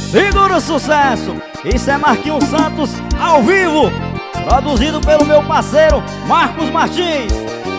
Segura o sucesso. Isso é Marquinhos Santos ao vivo, produzido pelo meu parceiro Marcos Martins.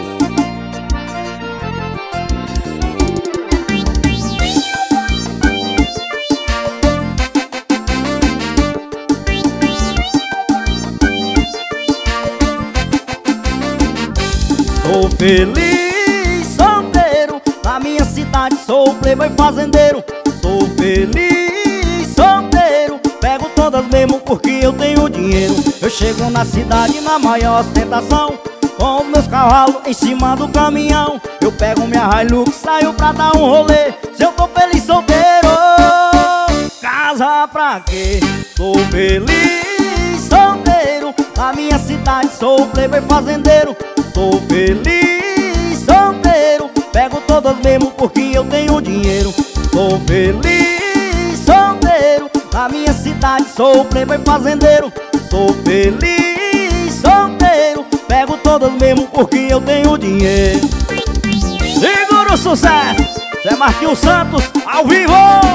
Sou feliz solteiro, na minha cidade sou playboy fazendeiro. Sou feliz solteiro, pego todas mesmo porque eu tenho dinheiro. Eu chego na cidade na maior ostentação, com meus cavalos em cima do caminhão. Eu pego minha Hilux, saio pra dar um rolê. Se eu tô feliz solteiro, casa pra quê? Sou feliz solteiro, na minha cidade sou playboy fazendeiro. Sou feliz solteiro, pego todas mesmo porque eu tenho dinheiro. Sou feliz solteiro, na minha cidade sou playboy fazendeiro. Sou feliz solteiro, pego todas mesmo porque eu tenho dinheiro. Segura o sucesso, Zé Marquinhos Santos ao vivo.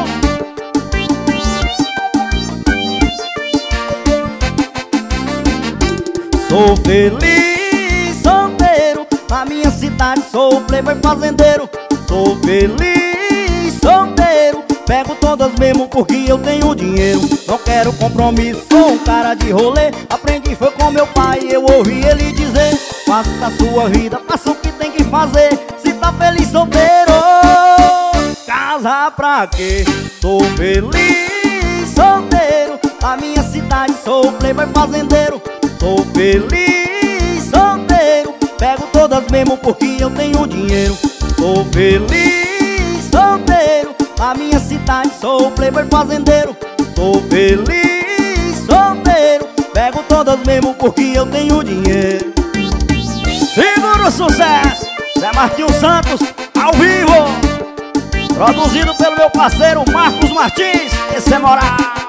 Sou feliz solteiro, na minha cidade sou playboy fazendeiro. Sou feliz solteiro, pego todas mesmo porque eu tenho dinheiro. Não quero compromisso, sou um cara de rolê. Aprendi foi com meu pai, eu ouvi ele dizer: faça da sua vida, faça o que tem que fazer. Se tá feliz solteiro, casa pra quê? Sou feliz solteiro, na minha cidade sou playboy fazendeiro. Sou feliz solteiro, pego todas mesmo porque eu tenho dinheiro. Sou feliz solteiro, na minha cidade sou playboy fazendeiro. Sou feliz solteiro, pego todas mesmo porque eu tenho dinheiro. Segura o sucesso, Zé Marquinhos Santos ao vivo, produzido pelo meu parceiro Marcos Martins. Esse é moral.